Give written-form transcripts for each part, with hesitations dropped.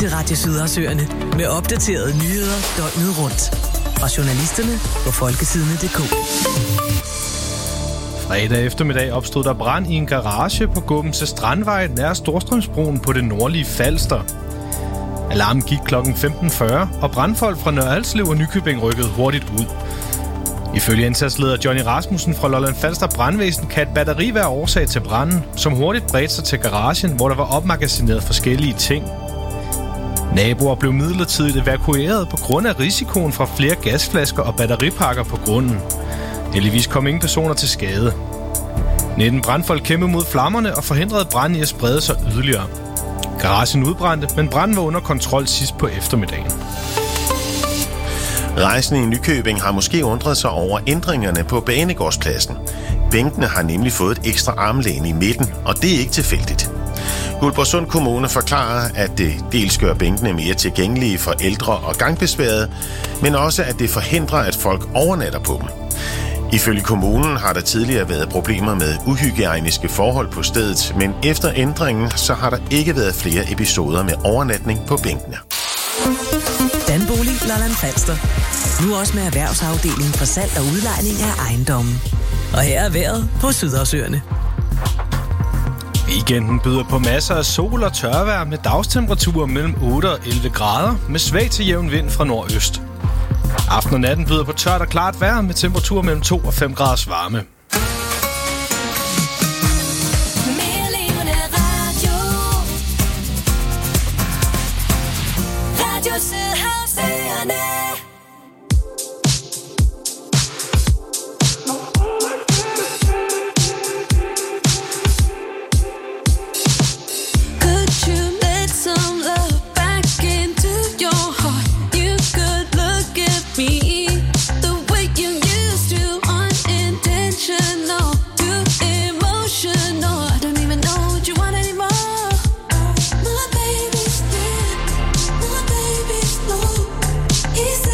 til Radio Sydersøerne med opdaterede nyheder døgnet rundt. Fra journalisterne på folkesidene.dk. Fredag eftermiddag opstod der brand i en garage på Gåbense Strandvej nær Storstrømsbroen på det nordlige Falster. Alarmen gik kl. 15.40, og brandfolk fra Nørre Alslev og Nykøbing rykkede hurtigt ud. Ifølge indsatsleder Johnny Rasmussen fra Lolland Falster Brandvæsen kan et batteri være årsag til branden, som hurtigt bredte sig til garagen, hvor der var opmagasineret forskellige ting. Naboer blev midlertidigt evakueret på grund af risikoen fra flere gasflasker og batteripakker på grunden. Heldigvis kom ingen personer til skade. 19 brandfolk kæmpede mod flammerne og forhindrede branden i at sprede sig yderligere. Garagen udbrændte, men branden var under kontrol sidst på eftermiddagen. Rejsende i Nykøbing har måske undret sig over ændringerne på Banegårdspladsen. Bænkene har nemlig fået et ekstra armlæn i midten, og det er ikke tilfældigt. Guldborgsund Kommune forklarer, at det dels gør bænkene mere tilgængelige for ældre og gangbesværede, men også at det forhindrer, at folk overnatter på dem. Ifølge kommunen har der tidligere været problemer med uhygiejniske forhold på stedet, men efter ændringen så har der ikke været flere episoder med overnatning på bænkene. Danbolig Lolland Falster. Nu også med erhvervsafdelingen for salg og udlejning af ejendommen. Og her er vejret på Sydersøerne. Weekenden byder på masser af sol og tørvejr med dagstemperaturer mellem 8 og 11 grader med svag til jævn vind fra nordøst. Aften og natten byder på tørt og klart vejr med temperaturer mellem 2 og 5 graders varme. He said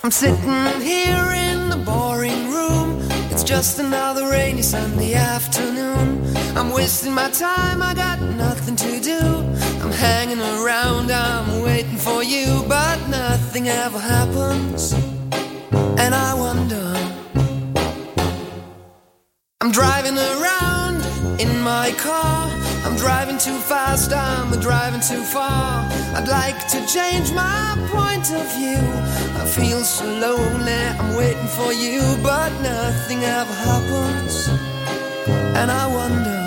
I'm sitting here in the boring room. It's just another rainy Sunday afternoon. I'm wasting my time, I got nothing to do. I'm hanging around, I'm waiting for you, but nothing ever happens. And I wonder, I'm driving around in my car. I'm driving too fast, I'm driving too far. I'd like to change my point of view. I feel so lonely, I'm waiting for you, but nothing ever happens. And I wonder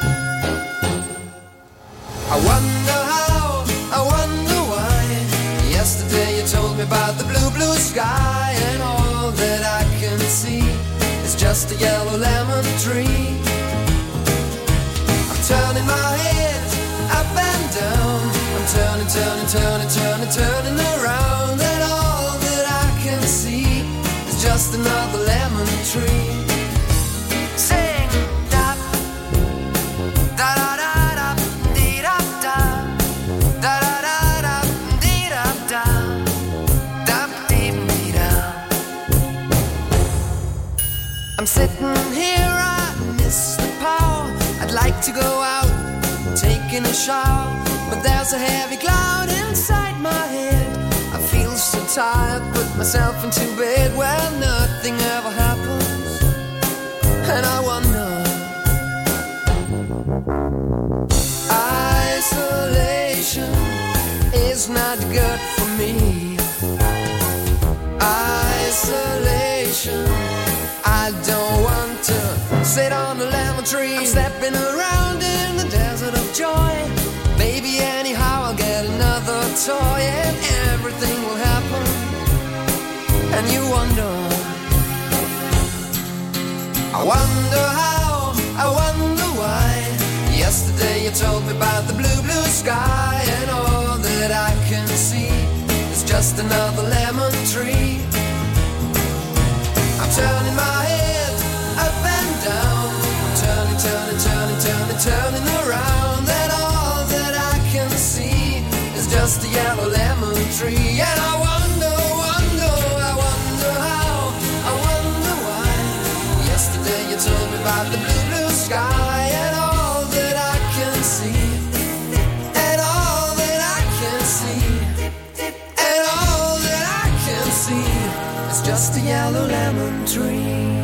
how, I wonder why. Yesterday you told me about the blue, blue sky, and all that I can see is just a yellow lemon tree. Turning my head up and down. I'm turning, turning, turning, turning, turning around. And all that I can see is just another lemon tree. Sing da da da da da dee da da da da da da dee da da da dee dee da. I'm sitting here, I miss the power. I'd like to go out, taking a shower, but there's a heavy cloud inside my head. I feel so tired, put myself into bed where nothing ever happens. And I wonder, isolation is not good for me. Isolation, I don't want to sit on a lemon tree. I'm stepping around in the desert of joy. Baby, anyhow I'll get another toy, and everything will happen. And you wonder, I wonder how, I wonder why. Yesterday you told me about the blue, blue sky, and all that I can see is just another lemon tree. I'm turning my head up and down. I'm turning, turning, turning, turning, turning around. And all that I can see is just a yellow lemon tree. And I wonder, wonder, I wonder how, I wonder why. Yesterday you told me about the blue, blue sky, and all that I can see, and all that I can see, and all that I can see is just a yellow lemon tree.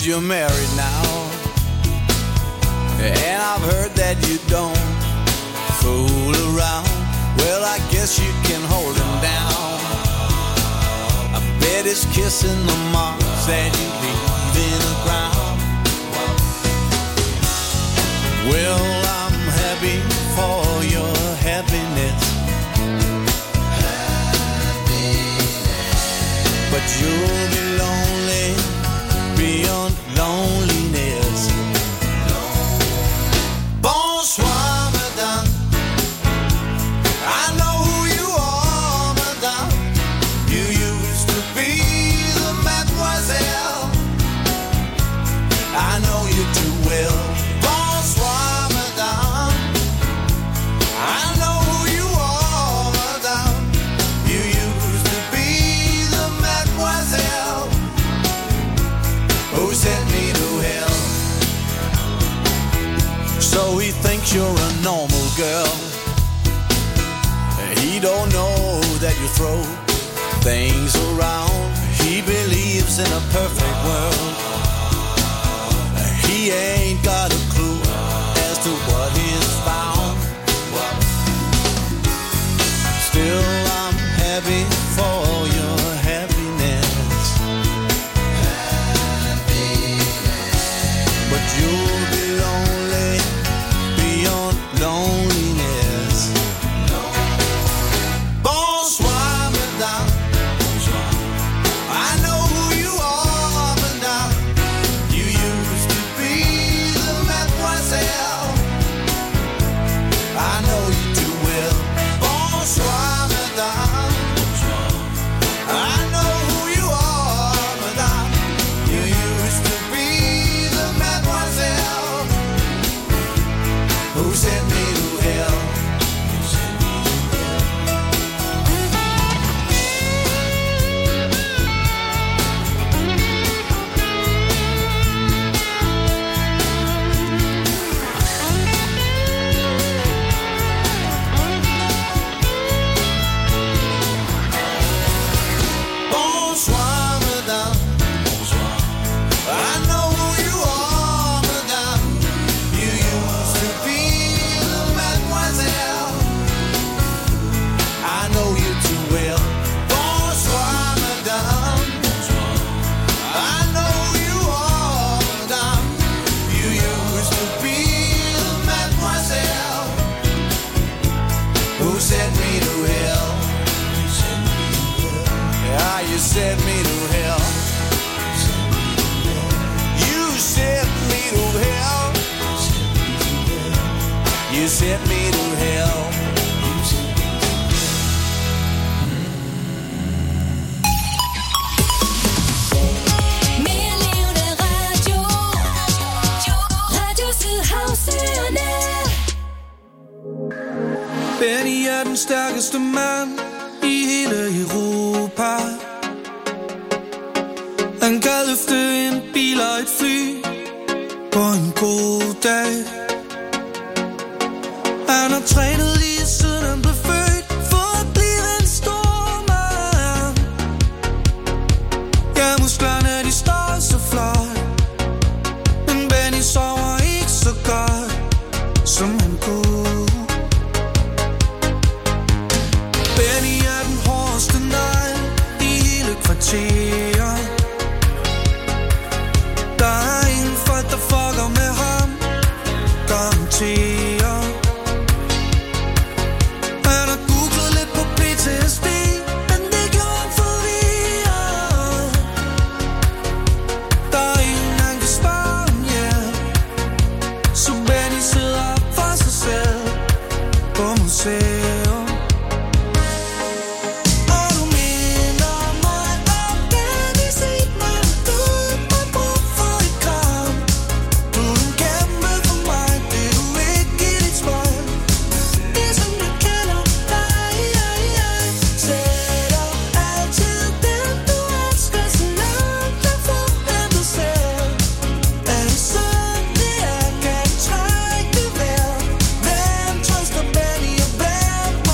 you're married now, and I've heard that you don't fool around. Well, I guess you can hold him down. I bet he's kissing the marks that you leave in the ground. Well, I'm happy for your happiness, but you'll be lonely beyond loneliness. Bonsoir, madame. I know who you are, madame. You used to be the mademoiselle. I know you too well. Bonsoir, madame. I know who you are, madame. You used to be the mademoiselle who sent me to hell. So he thinks you're a normal girl. He don't know that you throw things around. He believes in a perfect world. He ain't got a clue as to what he's found. Still, I'm happy for your happiness, but you'll be lonely beyond loneliness. Bonsoir, madame. I know who you are, madame. You used to be the mademoiselle. I know you too well. Bonsoir, madame. I know who you are, madame. You used to be the mademoiselle who sent me to hell. Bonsoir, madame. I know who you are, madame. You used to be the mademoiselle. I know you too well. Bonsoir, madame. I know who you are, madame. You used to be the mademoiselle who sent me to hell. Yeah, you sent me to hell. You sent me to hell. You sent me to hell. Mere levende radio. Radio Sydhavsøerne. Benny er den stærkeste mand i hele Europa. Han kan løfte en bil og et fly på en god dag. Han har trænet lige siden han blev født for at blive en stor mand. Ja, musklerne de står så flot, men Benny sover ikke så godt som han kunne. Benny er den hårdeste negl i hele kvarteret. Der er ingen folk, der fucker med ham, garanteret. Han har googlet lidt på PTSD, men det gjorde ham forvirret. Der er ingen, han kan spørge om hjælp, så Benny sidder for sig selv på museum. Og du minder mig om Benny Sigman. Du har brug for et kram. Du vil kæmpe for mig, det du ikke give dit smøg. Det som jeg kender dig, sætter altid den du elsker så langt derfra end du selv. Er det sådan det er, kan du trække det vejr? Hvem trøster Benny og hvem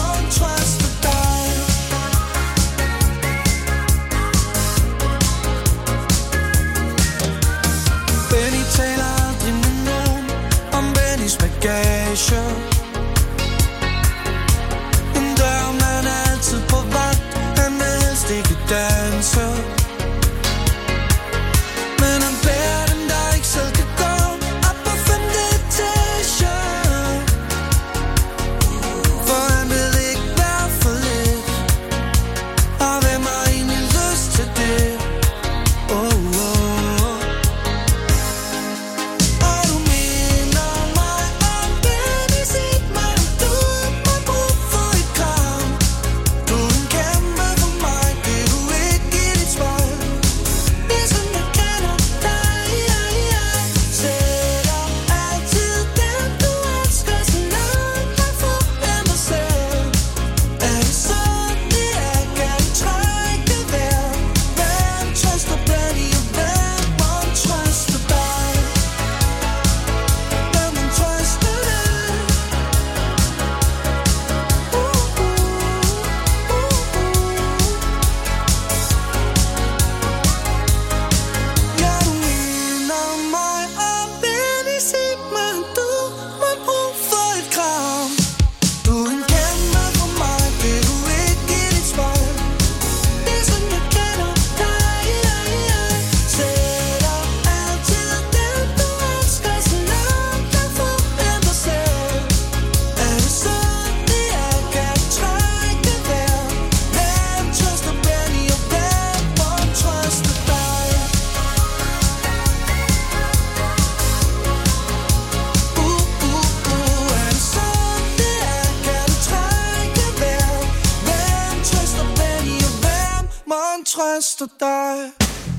resto dare.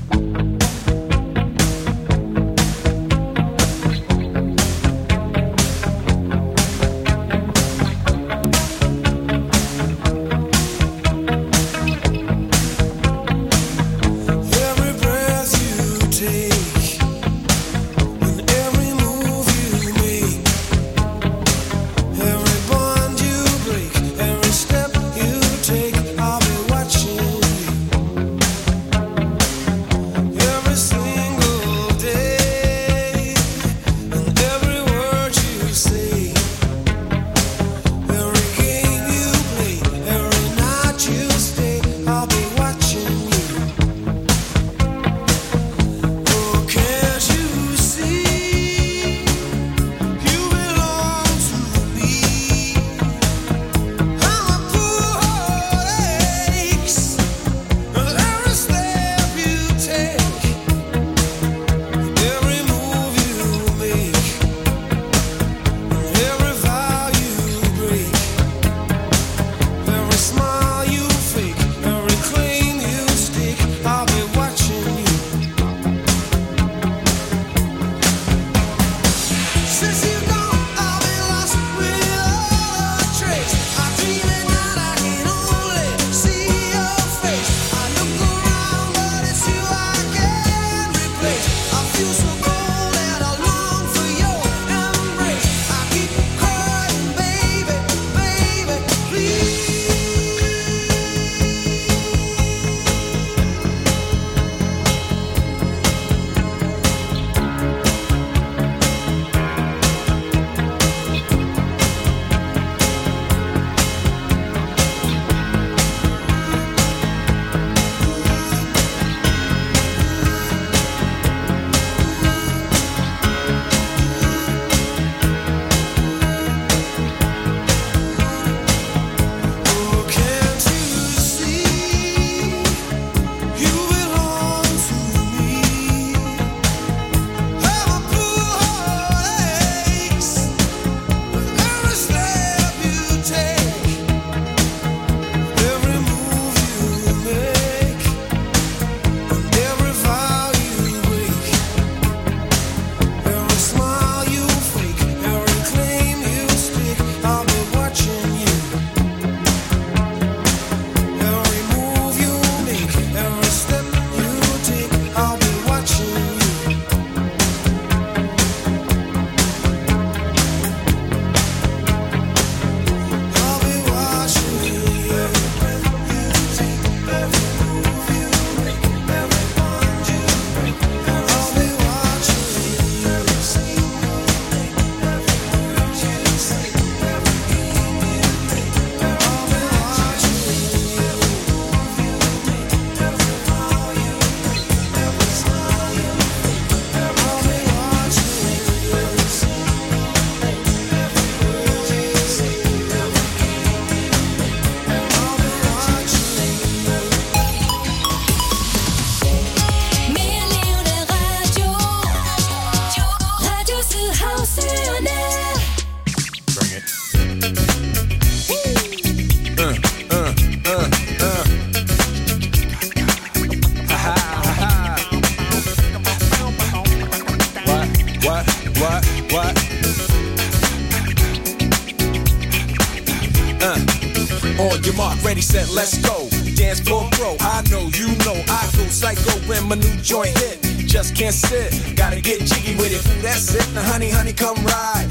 On your mark, ready, set, let's go. Dance floor pro, I know, you know, I go psycho when my new joint hit. Just can't sit, gotta get jiggy with it. That's it, now honey, honey, come ride.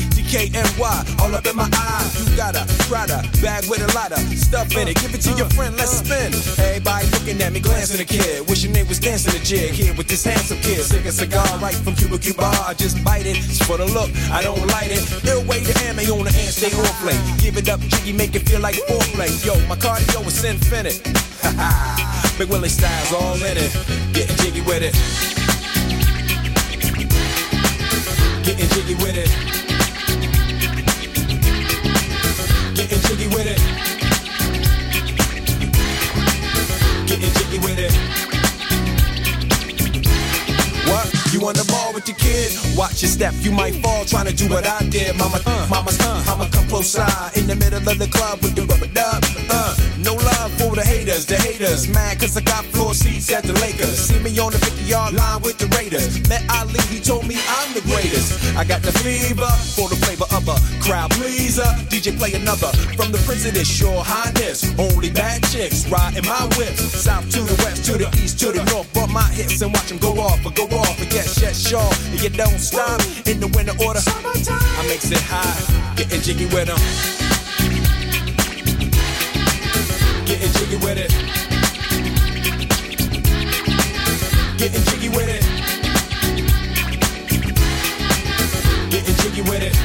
DKNY, all up in my eye. You got a Prada bag with a lot of stuff in it. Give it to your friend, let's spin. Everybody looking at me, glancing a kid. Wishing they was dancing a jig here with this handsome kid. Sick a cigar right from Cuba Cuba. I just bite it, it's for the look, I don't light it. Ill way to ammo on the hand, stay on play. Give it up, jiggy, make it feel like foreplay. Yo, my cardio is infinite. Big Willie style's all in it. Getting jiggy with it. Getting jiggy with it. Getting jiggy with it. Getting jiggy with it. What? You on the ball with your kid? Watch your step, you might fall trying to do what I did. Mama's I'ma come close side in the middle of the club with the rubber dub. No love for the hater. haters, mad cause I got floor seats at the Lakers. See me on the 50-yard line with the Raiders. Met Ali, he told me I'm the greatest. I got the fever for the flavor of a crowd pleaser. DJ play another from the Prince of this Your Highness. Only bad chicks riding my whip. South to the west, to the east, to the north. Bump my hips and watch them go off. Yes, sure. And you don't stop in the winter order. I makes it high, getting jiggy with them. Getting jiggy with it. Getting jiggy with it. Getting jiggy with it.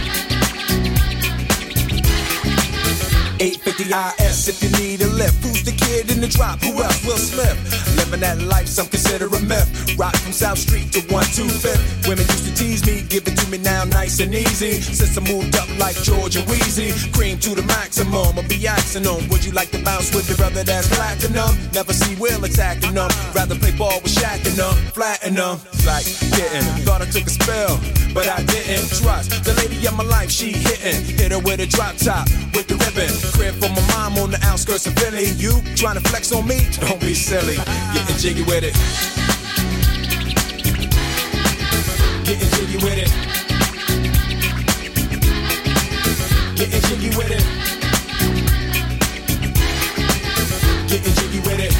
850 IS if you need a lift. Who's the kid in the drop? Who else? Will Smith. Living that life, some consider a myth. Rock from South Street to 125th. Women used to tease me, give it to me now nice and easy. Since I moved up like George and Wheezy, cream to the maximum, I'll be axing them. Would you like to bounce with your brother that's platinum? Never see Will attacking them. Rather play ball with Shaq and them, flatten them. Like getting, thought I took a spell, but I didn't trust the lady of my life. She hitting, hit her with a drop top with the ribbon. Crib for my mom on the outskirts of Philly. You trying to flex on me? Don't be silly. Getting jiggy with it. Getting jiggy with it. Getting jiggy with it. Getting jiggy with it.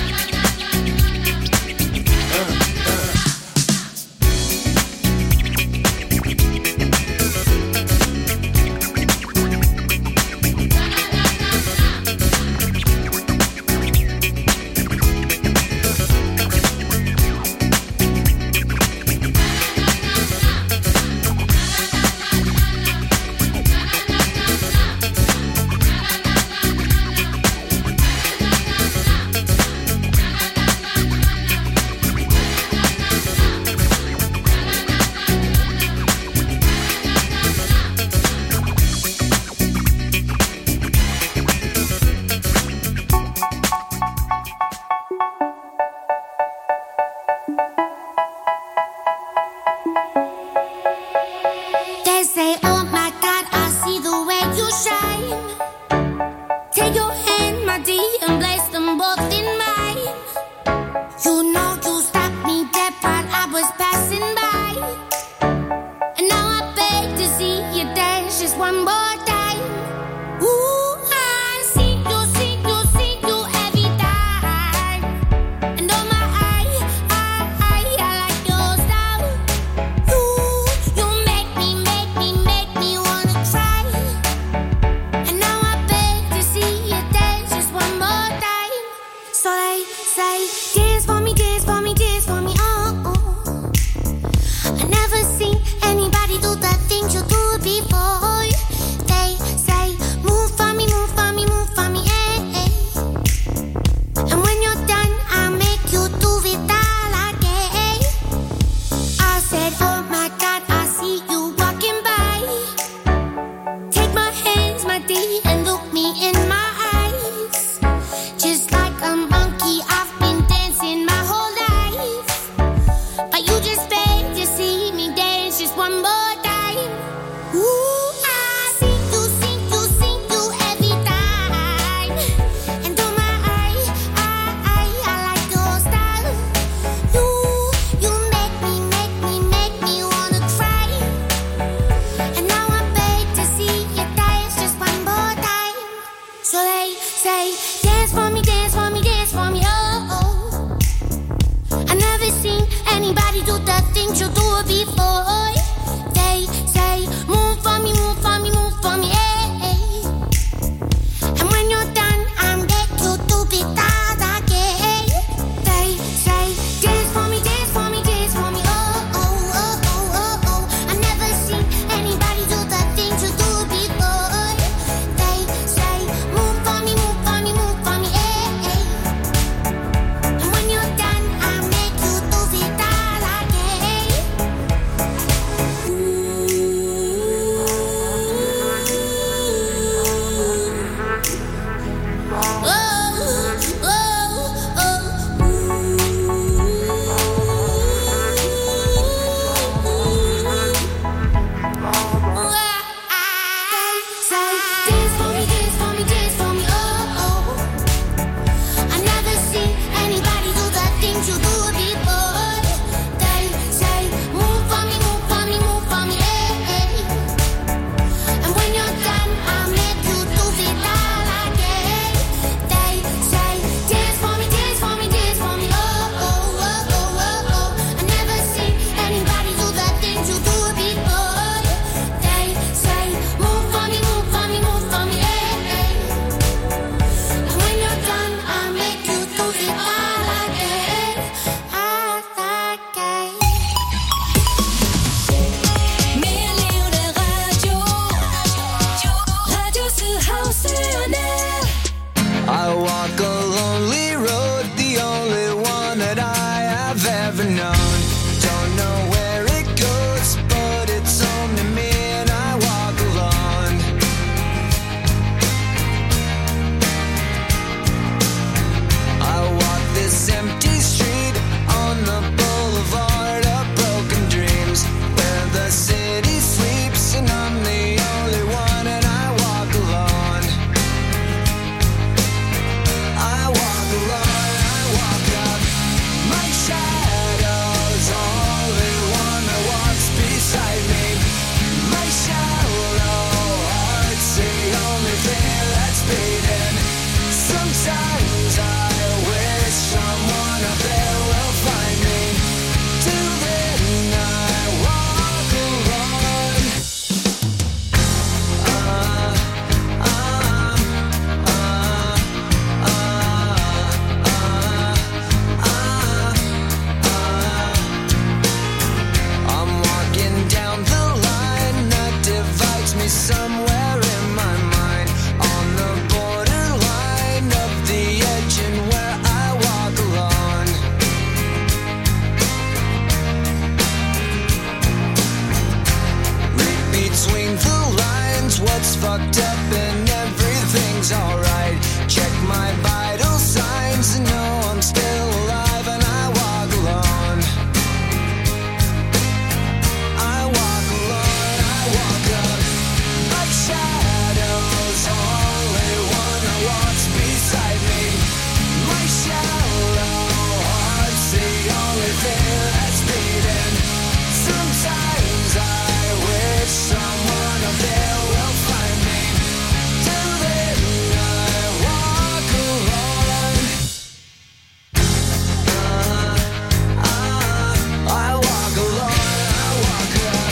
Move for me, beating. Sometimes I wish someone up there will find me. Till then I walk alone. I'm walking down the line that divides me somewhere in my mind, on the borderline of the edge and where I walk alone. Read between the lines what's fucked up and everything's alright. Check my vital signs and know I'm still alive, and I walk alone. I walk alone, I walk up like shadows, only one who walks beside me. My shallow heart's the only thing that's beating. Sometimes I wish someone up there will find me. Till then I walk alone. I walk alone, I walk up.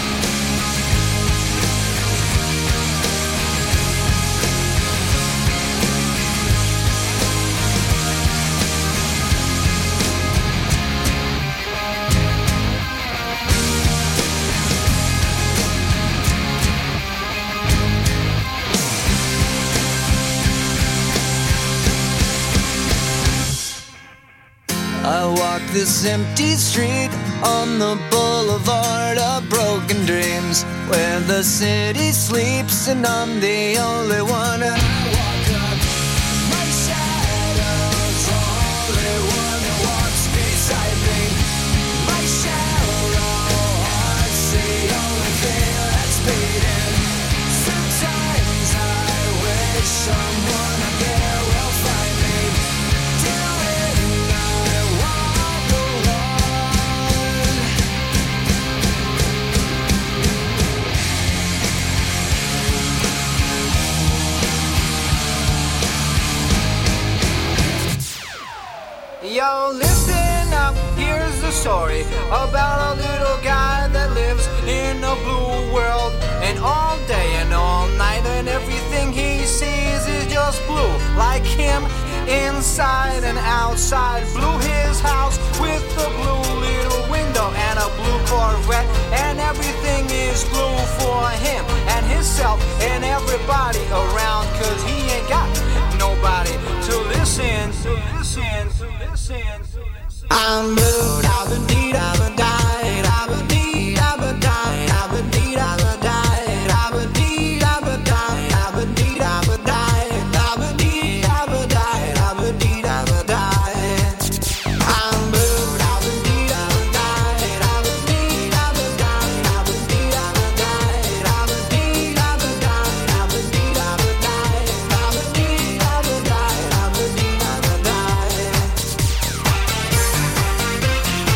I walk this empty street on the boulevard of broken dreams, where the city sleeps and I'm the only one. And I walk up my shadows, only one who walks beside me. My shallow heart's the only thing that's beating. Sometimes I wish someone up there will find me. Till then I walk alone. Yo, listen up, here's the story about a little guy that lives in a blue world. And all day and all night, and everything he sees is just blue. Like him, inside and outside. Blue his house with a blue little window and a blue Corvette. And everything is blue for him and himself and everybody around. Cause he ain't got nobody to listen, to listen, to listen, to listen. I'm blue, da-ba-dee, da-ba-die, da-ba-dee, da-ba-die, da-ba-dee, da-ba-die, da-ba-dee, da-ba-die, da-ba-dee, da-ba-die, da-ba-dee, da-ba-die, da-ba-dee, da-ba-die. I'm blue, da-ba-dee, da-ba-die, da-ba-dee, da-ba-die, da-ba-dee, da-ba-die, da-ba-dee, da-ba-die, da-ba-dee, da-ba-die, da-ba-dee, da-ba-die, da-ba-dee, da-ba-die.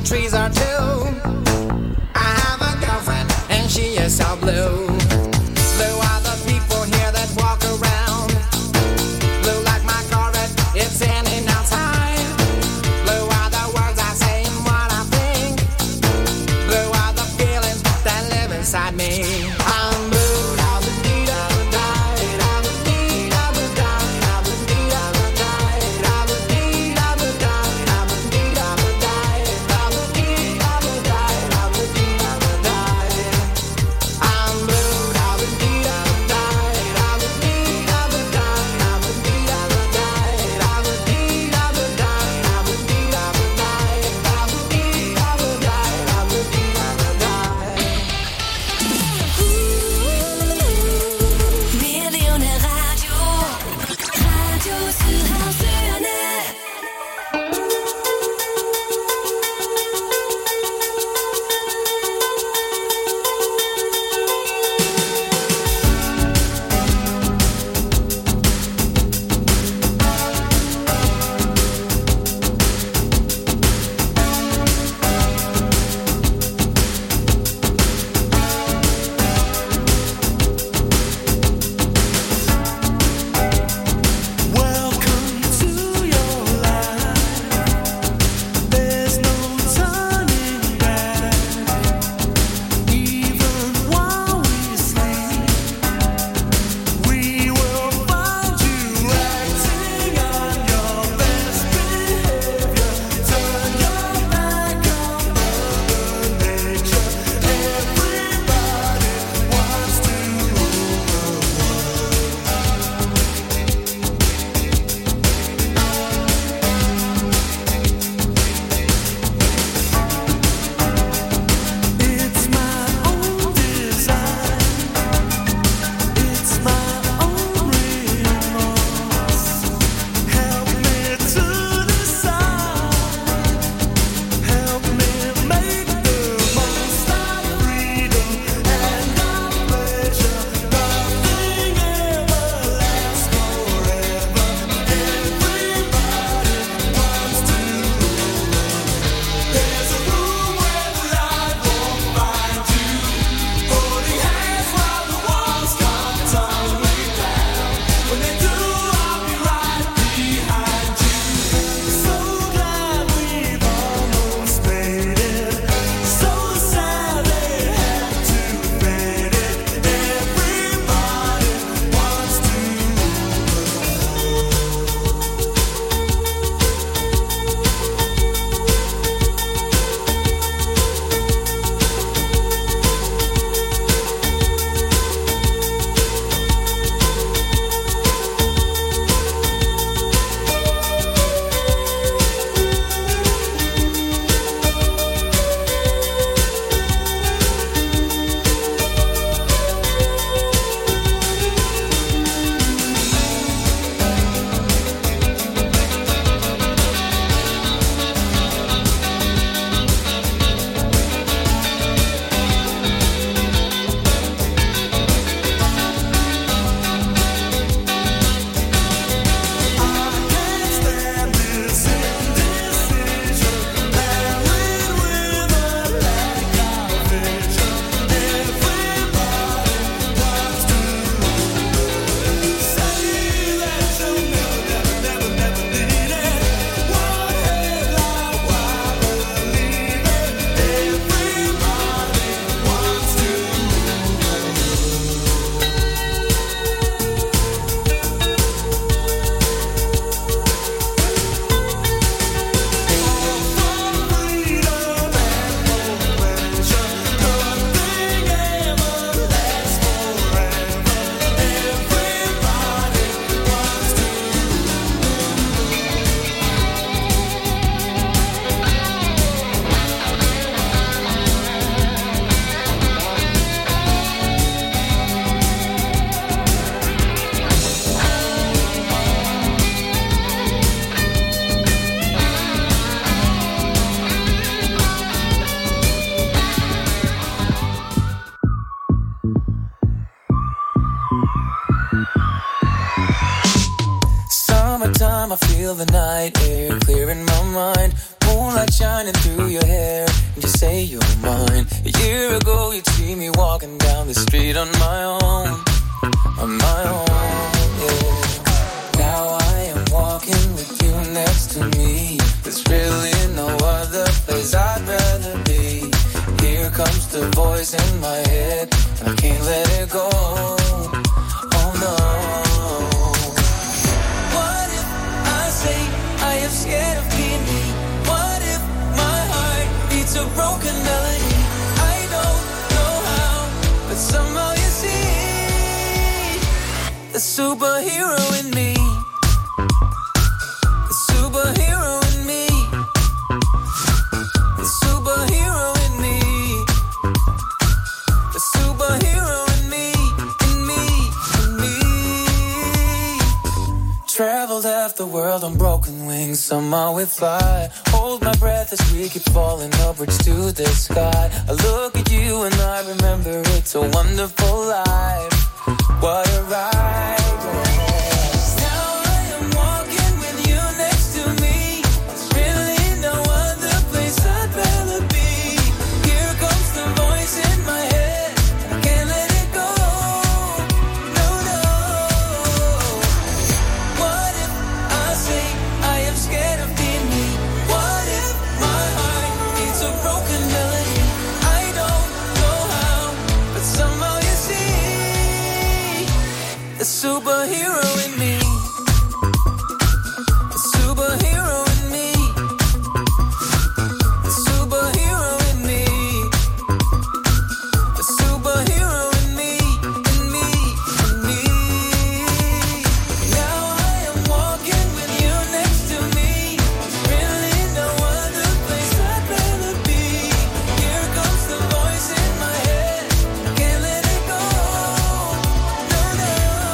trees are too. I have a girlfriend and she is so blue. Blue are the people here that walk around. Blue like my Corvette, it's in and outside. Blue are the words I say and what I think. Blue are the feelings that live inside me. I'm blue. Summertime, I feel the night air clearing my mind. moonlight shining through your hair, and you say you're mine. A year ago you'd see me walking down the street on my own, yeah. Now I am walking with you next to me. There's really no other place I'd rather be. Here comes the voice in my head, and I can't let it go. Oh no. What if I say I am scared of being me? What if my heart beats a broken melody? I don't know how, but somehow you see the superhero in me. The superhero in me. The superhero in me. The superhero in me. In me. In me. Traveled half the world on broken wings, somehow we fly. Hold my breath as we keep falling upwards to the sky. I look at you and I remember it's a wonderful life. What a ride. Now I am walking with you next to me. There's really no other place I'd rather be. Here comes the voice in my head, and I can't let it go. No, no. What if I say I am scared of being me? What if my heart beats a broken melody? I don't know how, but somehow you see the superhero in me. The superhero in me. The superhero in me. The superhero in me. In me. In me. Now I am walking with you next to me. Really no other place I'd rather be. Here comes the voice in my head. I can't let it go. No, no.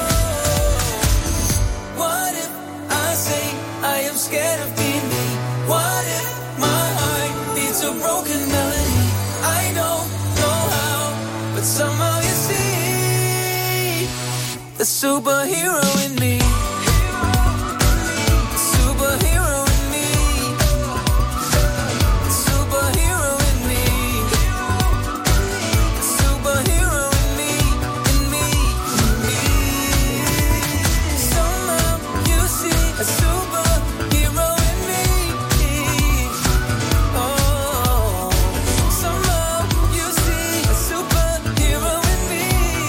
What if I say I am scared of being me? What if my heart beats a broken melody? I don't know how, but somehow you see the superhero in me. The superhero in me. The superhero in me. The superhero in me. In me. In me. Somehow you see a superhero in me. Oh, somehow you see a superhero in me.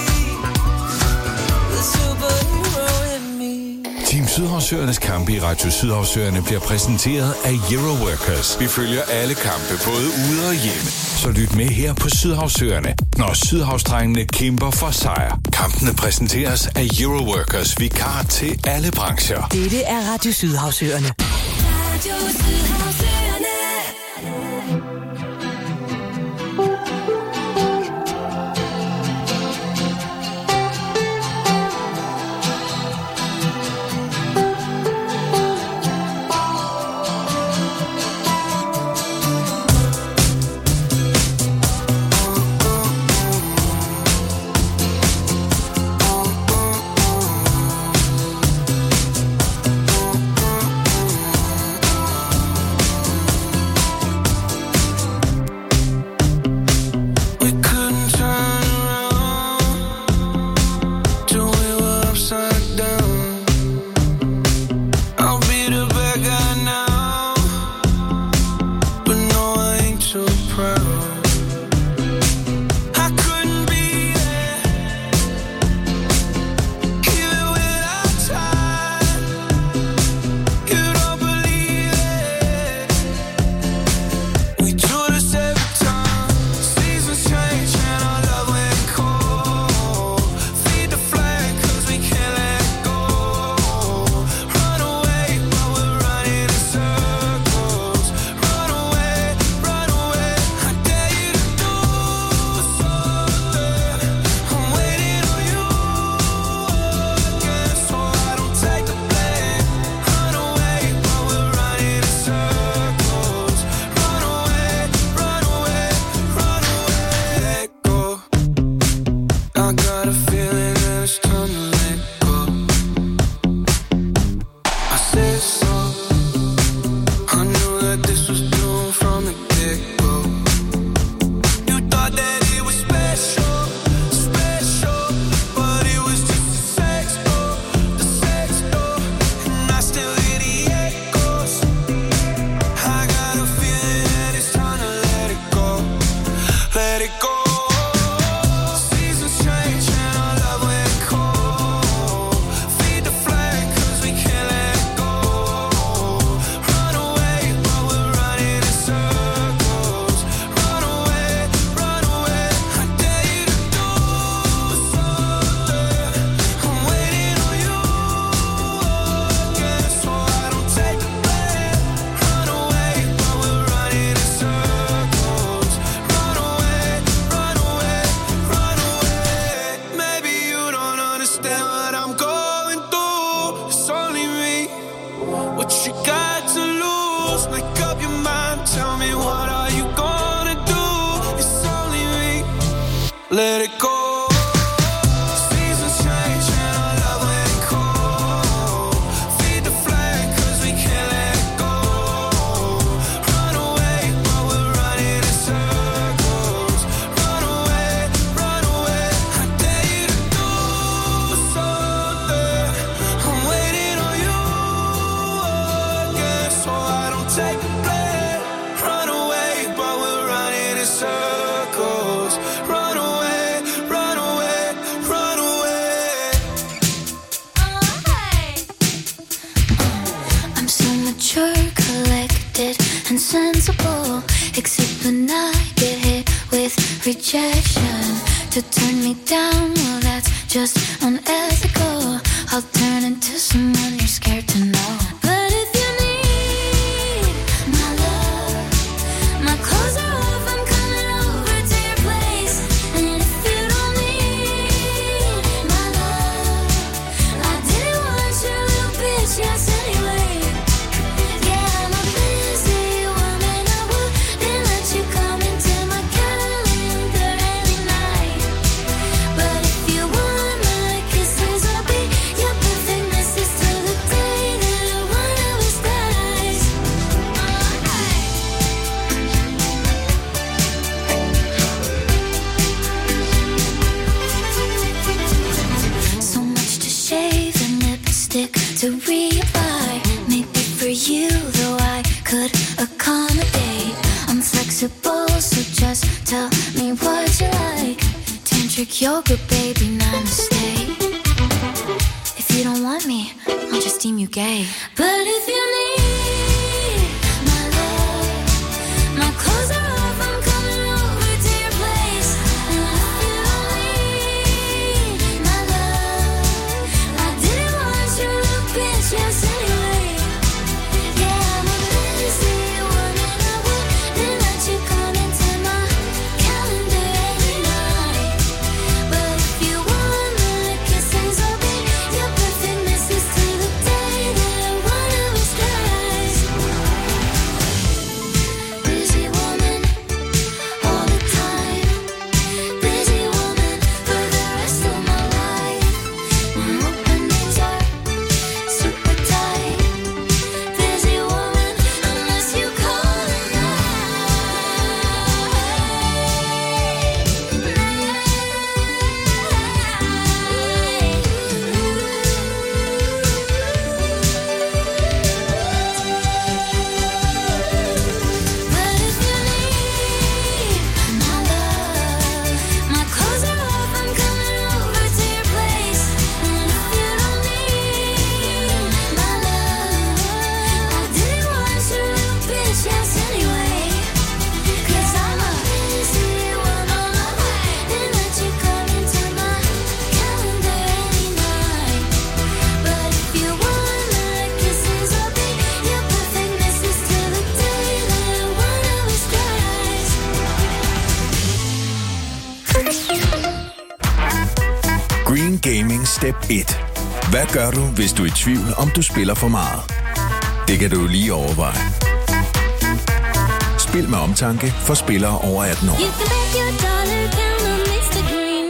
The superhero in me. Team Sydhavsøernes kampe i Radio Sydhavsøerne bliver præsenteret af Euro Workers. Vi følger alle kampe, både ude og hjemme. Så lyt med her på Sydhavsøerne, når sydhavsdrengene kæmper for sejr. Kampene præsenteres af Euro Workers, vikar til alle brancher. Dette er Radio Sydhavsøerne. Radio Sydhavsøerne. let it go. Seasons change and our love ain't cold. Feed the flag 'cause we can't let it go. Run away, but we're running in circles. Run away, I dare you to do something. I'm waiting on you again, so I don't take the blame. Run away, but we're running in circles. Run away, run away, run away. I'm so mature, collected, and sensible. Except when I get hit with rejection. To turn me down, well, that's just unethical. I'll turn into someone you're scared to know. But if you need my love, my clothes are off, I'm coming over to your place. And if you don't need my love, I didn't want your little bitch, yes, anyway. Yeah, I'm a busy woman, I wouldn't let you come into my calendar any night. But if you want my kisses, I'll be your perfect missus till the day that one of us dies. So much to shave and lipstick to reapply. Maybe for you, though I could accommodate. I'm flexible, so just tell me what you like. Tantric yoga, baby, namaste. If you don't want me, I'll just deem you gay. But if you need my love, my clothes are off, I'm coming over to your place. And if you don't need my love, I didn't want your little bitch, yes, anyway. Yeah, I'm a busy woman, I wouldn't let you come into my calendar every night. But if you want my kisses, I'll be your perfect missus till the day that one of us dies. Busy woman, all the time. Busy woman for the rest of my life. My openings are super tight. Busy woman, unless you call it But if you need my love, my clothes are off, I'm coming over to your place. And if you don't need my love, I didn't want your little bitch, yes, anyway. 'Cause I'm a busy woman, I wouldn't let you come into my calendar any night. But if you want my kisses, I'll be your perfect missus till the day that one of us dies. Green Gaming Step 1. Hvad gør du, hvis du er i tvivl, om du spiller for meget? Det kan du lige overveje. Spil med omtanke for spillere over 18 år. You can bet your dollar down on Mr. Green.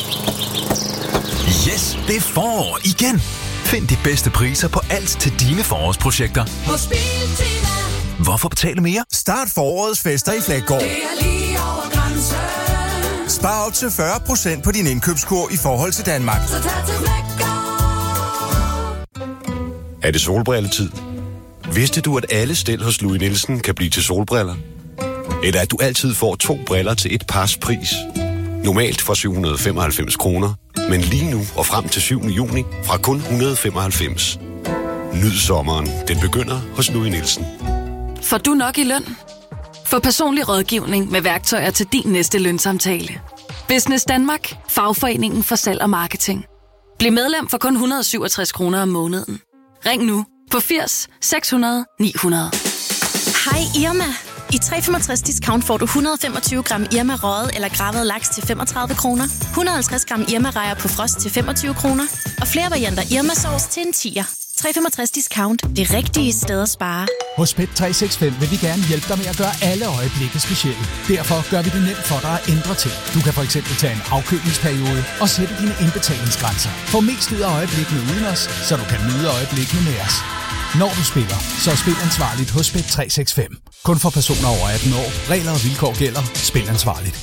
Yes, det er forår igen. Find de bedste priser på alt til dine forårsprojekter. Hos Biltema. Hvorfor betale mere? Start forårets fester i Fleggaard. Det er lige over grænsen. Spar op til 40% på din indkøbskur i forhold til Danmark. Så tag til Fleggaard. Er det solbrilletid? Vidste du, at alle stel hos Louis Nielsen kan blive til solbriller? Eller at du altid får 2 briller til et pars pris? Normalt for 795 kroner, men lige nu og frem til 7. juni fra kun 195. Nyd sommeren. Den begynder hos Louis Nielsen. Får du nok i løn? Få personlig rådgivning med værktøjer til din næste lønsamtale. Business Danmark. Fagforeningen for salg og marketing. Bliv medlem for kun 167 kroner om måneden. Ring nu på 80 600 900. Hej Irma. I 365 discount får du 125 gram Irma røget eller gravet laks til 35 kroner, 150 gram Irma rejer på frost til 25 kroner, og flere varianter Irma sauce til en 10'er. 365 Discount. Det rigtige sted at spare. Hos Bet365 vil vi gerne hjælpe dig med at gøre alle øjeblikke specielle. Derfor gør vi det nemt for dig at ændre ting. Du kan for eksempel tage en afkølingsperiode og sætte dine indbetalingsgrænser. Få mest ud af øjeblikkene uden os, så du kan nyde øjeblikkene med os. Når du spiller, så spil ansvarligt hos Bet365. Kun for personer over 18 år. Regler og vilkår gælder. Spil ansvarligt.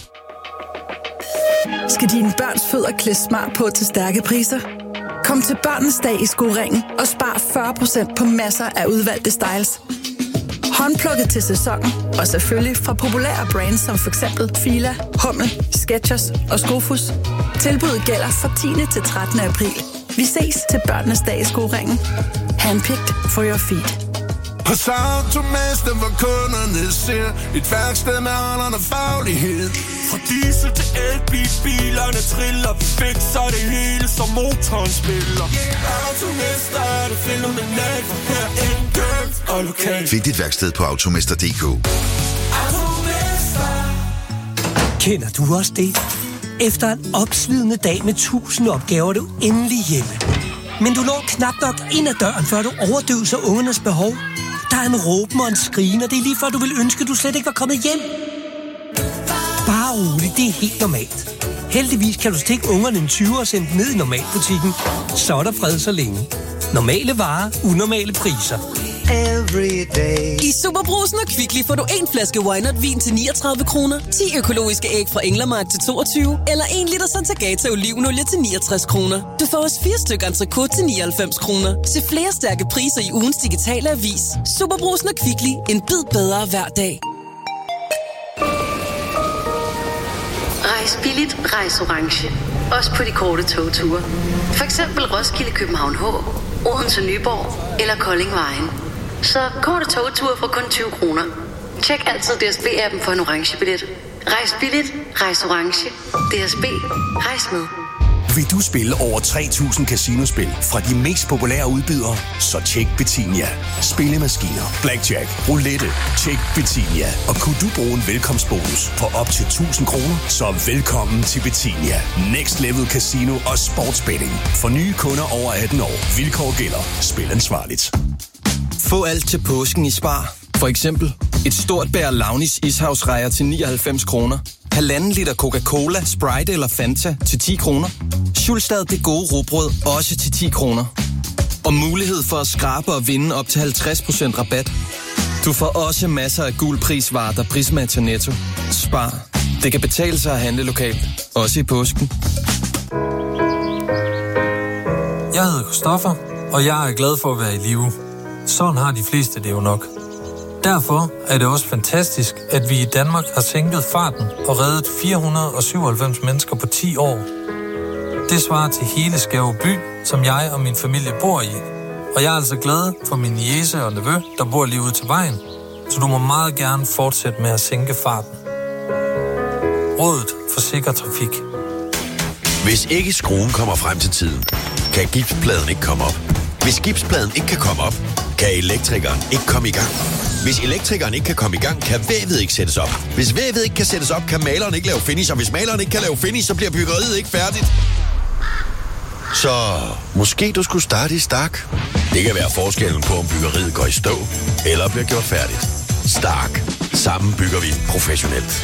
Skal dine børns fødder klæde smart på til stærke priser? Kom til Børnenes Dag i Skoringen og spar 40% på masser af udvalgte styles. Håndplukket til sæsonen, og selvfølgelig fra populære brands som f.eks. Fila, Hummel, Skechers og Skofus. Tilbuddet gælder fra 10. til 13. april. Vi ses til Børnenes Dag i Skoringen. Handpicked for your feet. Hos Automester, hvor kunderne ser et værksted med alderen og faglighed. Fra diesel til elbil, bilerne triller, vi fikser det hele, som motoren spiller. Automester er det fænomenalt, for her enkelt og lokalt. Find dit værksted på automester.dk. Kender du også det? Efter en opslidende dag med 1000 opgaver, er du endelig hjemme. Men du når knap nok ind ad døren, før du overdøser ungernes behov. Der er en råben og en skrigen, og det er lige før, du vil ønske, du slet ikke var kommet hjem. Bare roligt, det er helt normalt. Heldigvis kan du stikke ungerne en 20 og sende dem ned i normalbutikken. Så er der fred så længe. Normale varer, unormale priser. I Superbrusen og Kvickly får du en flaske Wynot-vin til 39 kroner, 10 økologiske æg fra Englermark til 22, eller 1 liter Santagata olivenolie til 69 kroner. Du får også 4 stykker entrecôte til 99 kroner. Se flere stærke priser i ugens digitale avis. Superbrusen og Kvickly. En bid bedre hver dag. Rejs billigt, rejs orange. Også på de korte togture. For eksempel Roskilde, København H, Odense, Nyborg eller Kolding Vejen. Så korte togture for kun 20 kroner. Tjek altid DSB-appen for en orange billet. Rejs billigt, rejs orange. DSB, rejs med. Vil du spille over 3.000 casinospil fra de mest populære udbydere? Så tjek Betinia. Spillemaskiner, blackjack, roulette. Tjek Betinia. Og kunne du bruge en velkomstbonus på op til 1.000 kroner? Så velkommen til Betinia. Next Level Casino og Sportsbetting. For nye kunder over 18 år. Vilkår gælder. Spil ansvarligt. Få alt til påsken i Spar. For eksempel et stort bær Launis ishavsrejer til 99 kroner. 1,5 liter Coca-Cola, Sprite eller Fanta til 10 kroner. Schulstad det gode rugbrød også til 10 kroner. Og mulighed for at skrabe og vinde op til 50% rabat. Du får også masser af gul prisvarer, der Prisma til Netto. Spar. Det kan betale sig at handle lokalt. Også i påsken. Jeg hedder Christoffer, og jeg er glad for at være i live. Sådan har de fleste det jo nok. Derfor er det også fantastisk, at vi i Danmark har sænket farten og reddet 497 mennesker på 10 år. Det svarer til hele Skæve by, som jeg og min familie bor i. Og jeg er altså glad for min niece og nevø, der bor lige ude til vejen. Så du må meget gerne fortsætte med at sænke farten. Rådet for sikker trafik. Hvis ikke skruen kommer frem til tiden, kan gipspladen ikke komme op. Hvis gipspladen ikke kan komme op, kan elektrikeren ikke komme i gang. Hvis elektrikeren ikke kan komme i gang, kan vævet ikke sættes op. Hvis vævet ikke kan sættes op, kan maleren ikke lave finish. Og hvis maleren ikke kan lave finish, så bliver byggeriet ikke færdigt. Så måske du skulle starte i Stark. Det kan være forskellen på, om byggeriet går i stå eller bliver gjort færdigt. Stark. Sammen bygger vi professionelt.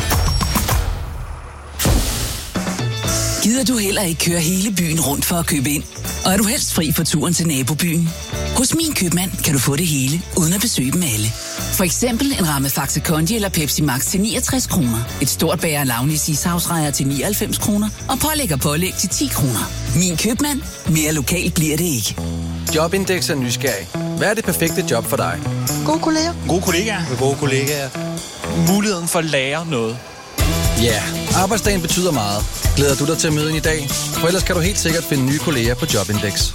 Gider du heller ikke køre hele byen rundt for at købe ind? Og er du helst fri for turen til nabobyen? Hos Min Købmand kan du få det hele, uden at besøge dem alle. For eksempel en ramme Faxe Kondi eller Pepsi Max til 69 kroner. Et stort bager Launis ishavsrejer til 99 kroner. Og pålæg til 10 kroner. Min Købmand. Mere lokalt bliver det ikke. Jobindex er nysgerrig. Hvad er det perfekte job for dig? Gode kolleger. Gode kollegaer. Gode kollegaer. Muligheden for at lære noget. Ja, arbejdsdagen betyder meget. Glæder du dig til at møde ind i dag? For ellers kan du helt sikkert finde nye kolleger på Jobindex.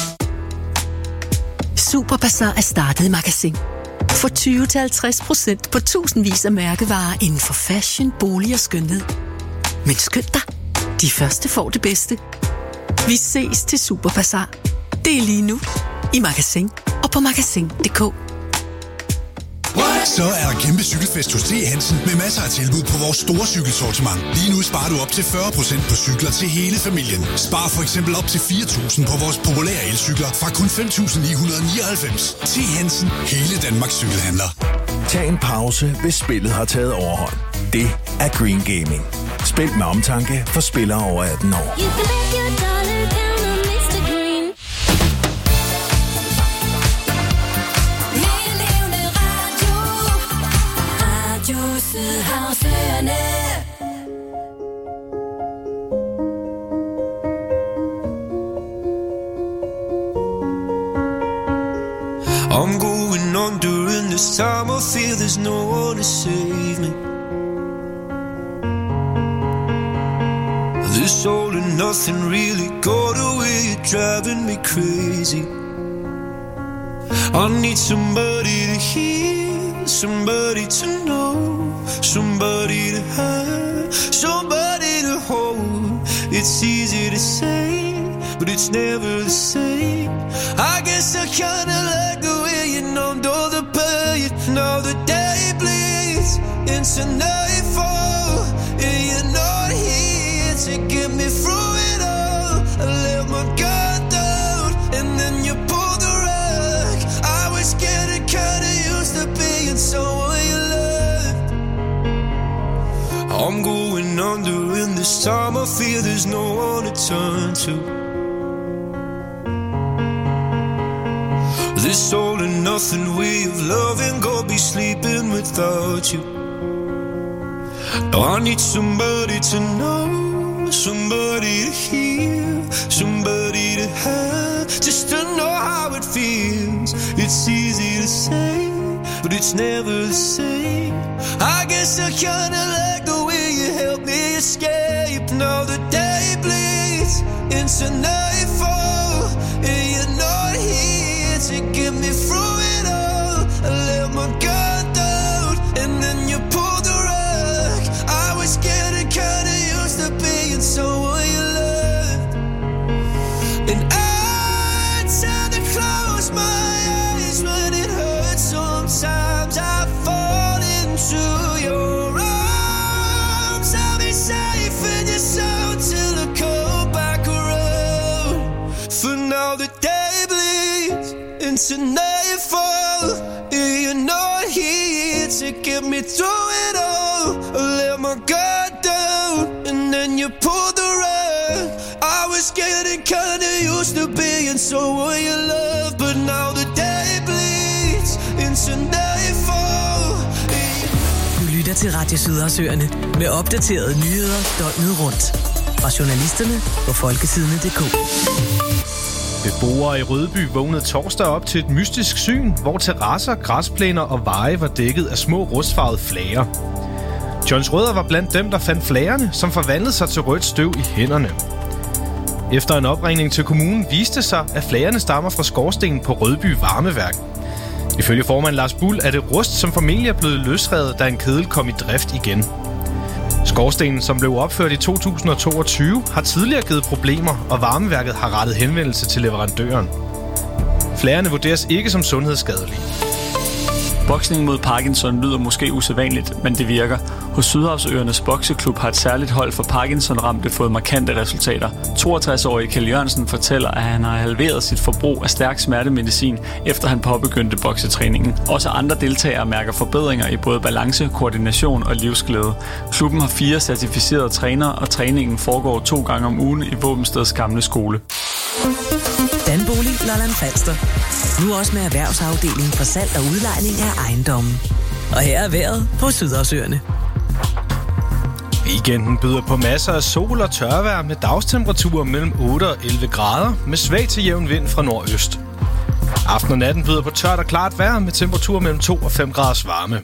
Superbazar er startet i Magasin. Få 20-50% på tusindvis af mærkevarer inden for fashion, bolig og skønhed. Men skynd dig, de første får det bedste. Vi ses til Superbazar. Det er lige nu i Magasin og på magasin.dk. Så er der kæmpe cykelfest hos T. Hansen med masser af tilbud på vores store cykelsortiment. Lige nu sparer du op til 40% på cykler til hele familien. Spar for eksempel op til 4.000 på vores populære elcykler fra kun 5.999. T. Hansen, hele Danmarks cykelhandler. Tag en pause, hvis spillet har taget overhånd. Det er Green Gaming. Spil med omtanke for spillere over 18 år. I'm going on during this time. I feel there's no one to save me. This all and nothing really got away. You're driving me crazy. I need somebody to hear, somebody to know, somebody to have, somebody to hold. It's easy to say, but it's never the same. I guess I kinda like the way you numbed all the pain. Now the day bleeds into nightfall, and you're not here to get me through it all. I let my guard down, and then you pulled the rug. I was getting kinda used to being someone you loved. I'm going under in this time. I feel there's no one to turn to. This all and nothing way of loving, go be sleeping without you. Now I need somebody to know, somebody to hear, somebody to have, just to know how it feels. It's easy to say, but it's never the same. I guess I kinda like the way you help me escape. Now the day bleeds into nightfall, and you're not here to get me through it all. I let my guard down, and then you pulled the rug. I was getting kinda used to being someone you loved, and I tend to close my eyes when it hurts. Sometimes I fall into your arms. I'll be safe in your soul till I come back around. For now the day bleeds into nightfall, and you're not here to get me through it all. I let my guard down, and then you pulled the rug. I was getting kinda used to being someone you love, but now the day bleeds into nightfall. Du lytter til Radio Sydhavsøerne med opdaterede nyheder døgnet rundt. Fra journalisterne på folketidene.dk. Beboere i Rødby vågnede torsdag op til et mystisk syn, hvor terrasser, græsplæner og veje var dækket af små rustfarvede flager. Johns Rødder var blandt dem, der fandt flagerne, som forvandlede sig til rødt støv i hænderne. Efter en opringning til kommunen viste sig, at flagerne stammer fra skorstenen på Rødby Varmeværk. Ifølge formand Lars Bull er det rust, som formentlig er blevet løsrevet, da en kedel kom i drift igen. Skorstenen, som blev opført i 2022, har tidligere givet problemer, og varmeværket har rettet henvendelse til leverandøren. Flagerne vurderes ikke som sundhedsskadelige. Boksning mod Parkinson lyder måske usædvanligt, men det virker. Hos Sydhavsøernes bokseklub har et særligt hold for Parkinson-ramte fået markante resultater. 62-årige Kjell Jørgensen fortæller, at han har halveret sit forbrug af stærk smertemedicin, efter han påbegyndte boksetræningen. Også andre deltagere mærker forbedringer i både balance, koordination og livsglæde. Klubben har 4 certificerede trænere, og træningen foregår 2 gange om ugen i Våbensteds gamle skole. Danbolig Lolland Falster. Nu også med erhvervsafdelingen for salg og udlejning af ejendomme. Og her er vejret på Sydhavsøerne. Weekenden byder på masser af sol og tørvejr med dagstemperaturer mellem 8 og 11 grader med svag til jævn vind fra nordøst. Aften og natten byder på tørt og klart vejr med temperaturer mellem 2 og 5 graders varme.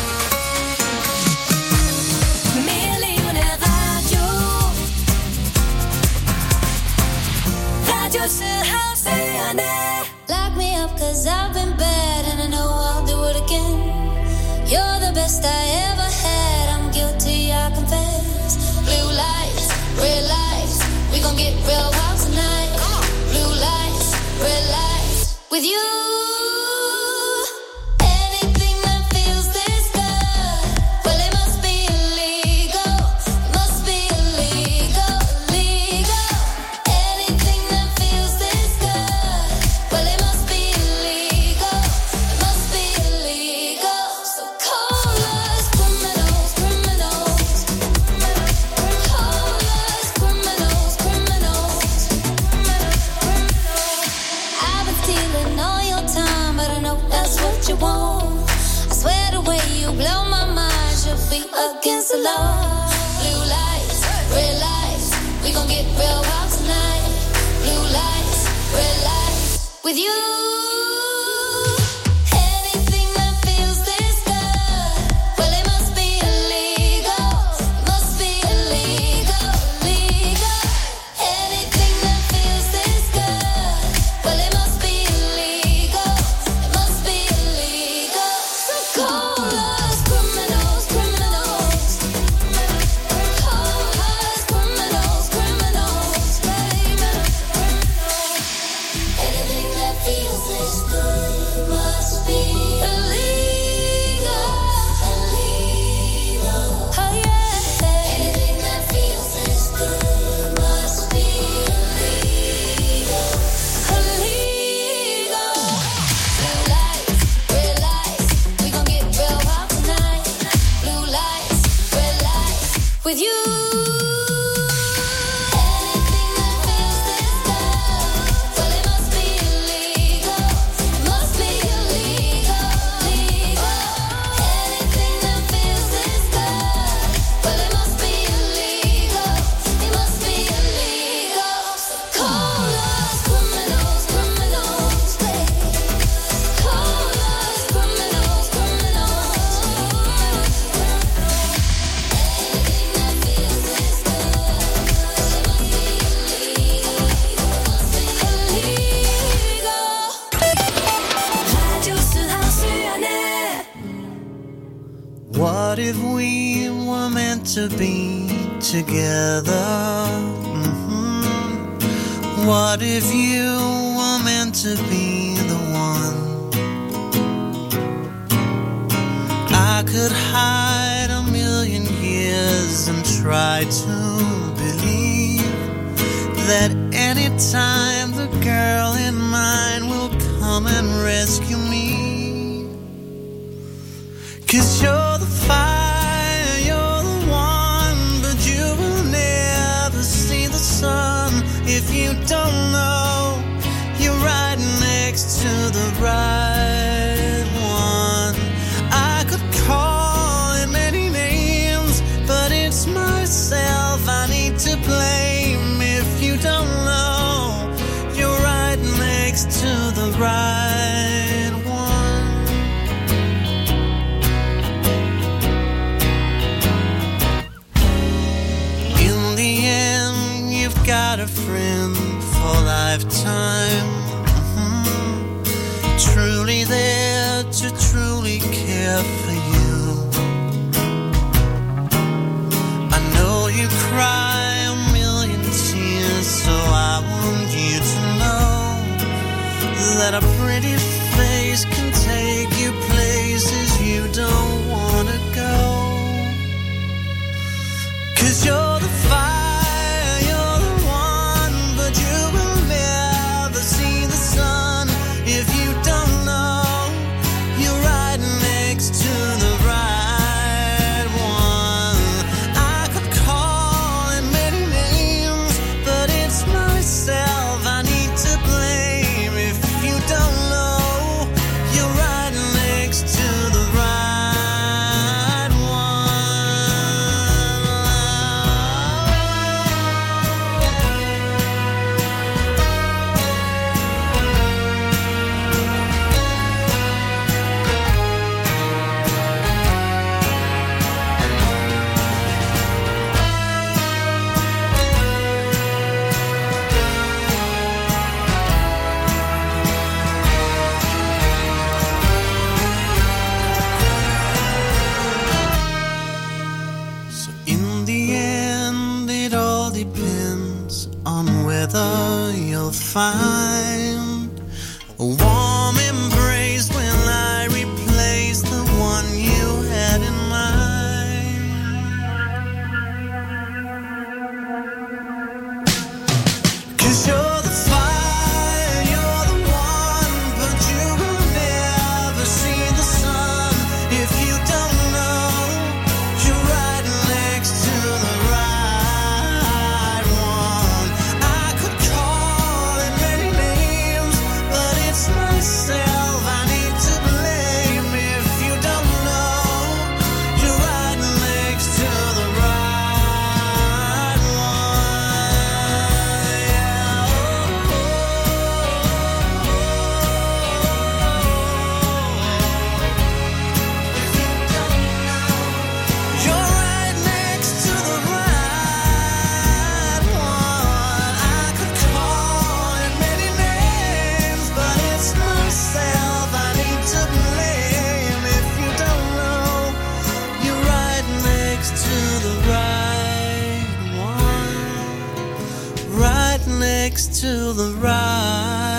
Lock me up 'cause I've been bad and I know I'll do it again. You're the best I ever had. I'm guilty, I confess. Blue lights, red lights. We gon' get real wild tonight. Blue lights, red lights. With you, anything that feels with you. Anything that feels this good, well it must be illegal. Must be illegal, illegal. Anything that feels this good, well it must be illegal. It must be illegal. So call us criminals, criminals. Call us criminals, criminals, baby. Anything that feels this good must be illegal, illegal. Oh yeah. Anything that feels this good must be illegal, illegal. Blue lights, red lights, we gon' get real hot tonight. Blue lights, red lights, with you. Anything that feels this good, well it must be illegal. Must be illegal, legal. Anything that feels this good, well it must be illegal. It must be illegal. So call us criminals, criminals, baby. Call us criminals, criminals. Anything that feels this good, it must be illegal. Must be illegal. Radio Sydhavsøerne. What if we were meant to be together? What if you were meant to be the one? I could hide a million years and try to believe that anytime the girl in mine will come and rescue me. 'Cause you're the fire, you're the one, but you will never see the sun if you don't know you're right next to the right one. I could call it many names, but it's myself I need to blame if you don't know you're right next to the right one. In the end, you've got a friend for lifetime. Truly there to truly care for you. I know you cry a million tears, so I want you to know that a pretty face can take you places you don't want to go. 'Cause you're the fire, you're the one, but you will never see the sun if you don't know you're right next to the right one. I could call it many names, but it's myself I need to blame if you don't know you're right next to the right So in the end, it all depends on whether you'll find a warm embrace when I replace the one you had in mind. 'Cause you're the fire, you're the one, but you will never see the sun if you don't know you're right next to the right one. I could call it many names, legs to the right.